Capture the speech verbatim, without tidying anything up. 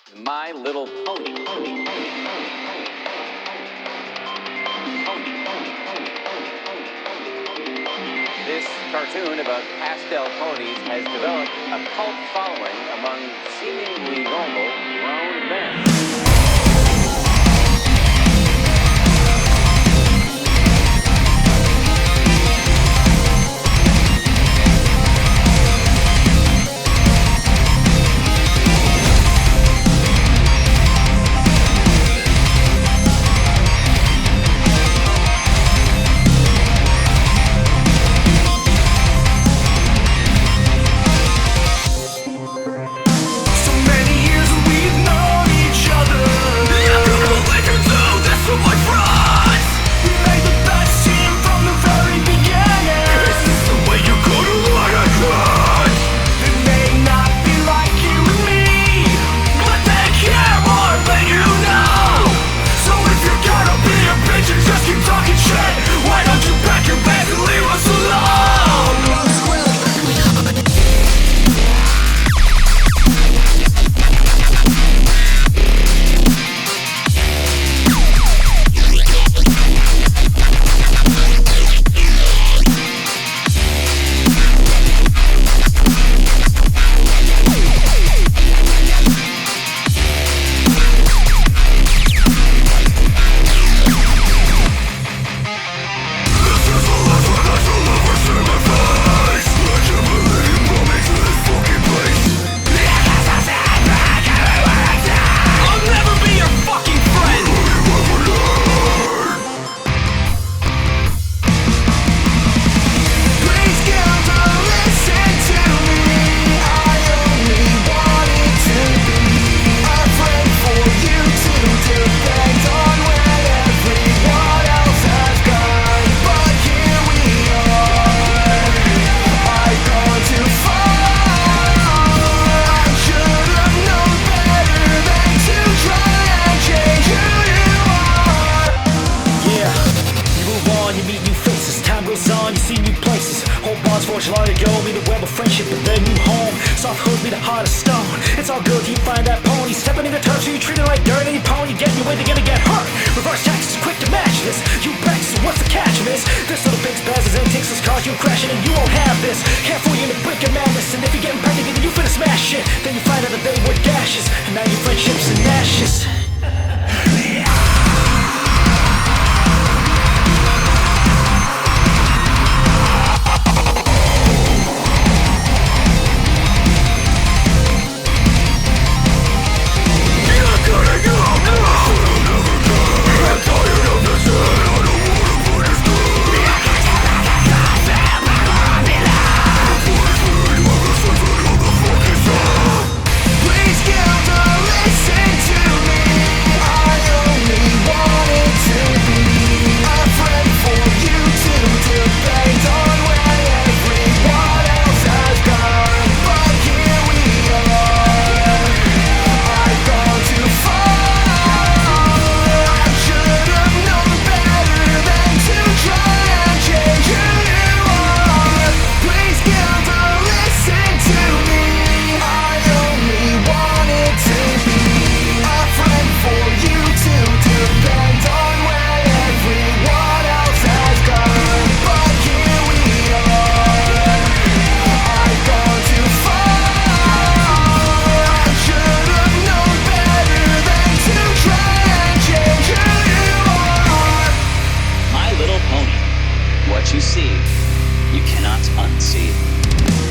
My Little Pony. Pony, pony, pony, pony, pony, pony, pony, pony. This cartoon about pastel ponies has developed a cult following among seemingly normal grown men. Forged long ago, me the web of friendship and then new home. Soft hood, me the heart of stone. It's all good, you find that pony stepping in the turf, so you treat it like dirt. Any pony getting your way, they're gonna get hurt. Reverse taxes, quick to match this. You bet, so what's the catch, miss? This little bitch passes and takes this cars, you crashing and you won't have this. Can't fool you in the brink of madness, and if you're getting pregnant, then you finna smash it. Then you find out that they were gashes, and now your friendship's in ashes. What you see, you cannot unsee.